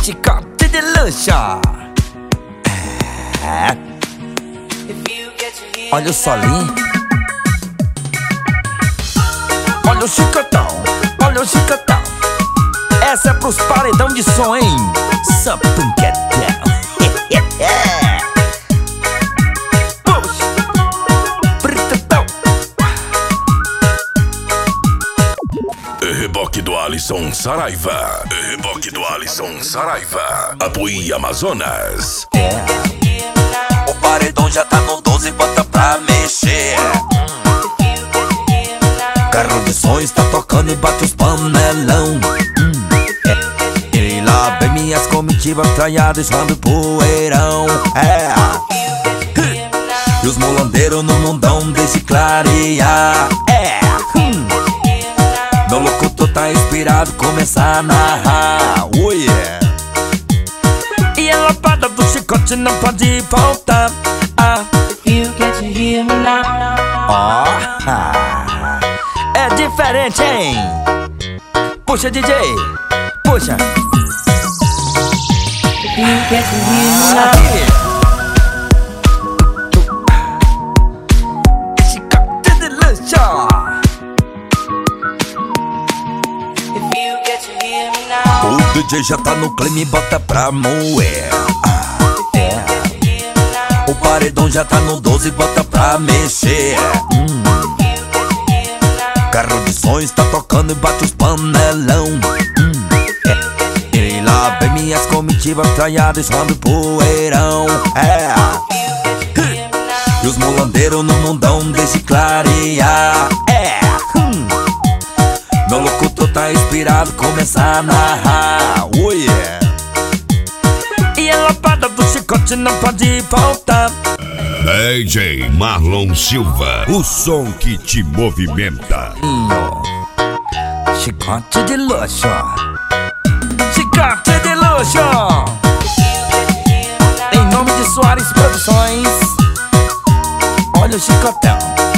chicote de luxo. Olha o solinho, olha o chicotão, olha o chicotão. Essa é pros paredão de som, hein? Sapancadão. Puxa, pretão. Reboque do Alisson Saraiva. Reboque do Alisson Saraiva. Apoie Amazonas. O paredão já tá no 12, bota pra mexer. Carro de som está tocando e bate os panelão. E lá vem minhas comitivas traiadas, deixando poeirão. E os mulandeiros no mundão deixe clarear. Meu locutor tá inspirado, começa a narrar. Oh yeah. E a lapada do chicote não pode faltar. É diferente, hein? Puxa, DJ, puxa. Chicote de luxo. O DJ já tá no clima e bota pra moer. O paredão já tá no 12, bota pra mexer. Carro de som está tocando e bate os panelão. E lá vem minhas comitivas traiadas, deixando poeirão. E os mulandeiros no mundão deixe clarear. Meu locutor tá inspirado, começa a narrar. Oh yeah. E a lapada do chicote não pode faltar. DJ Marlon Silva, o som que te movimenta. Chicote de luxo. Chicote de luxo. Em nome de Soares Produções, olha o chicotão.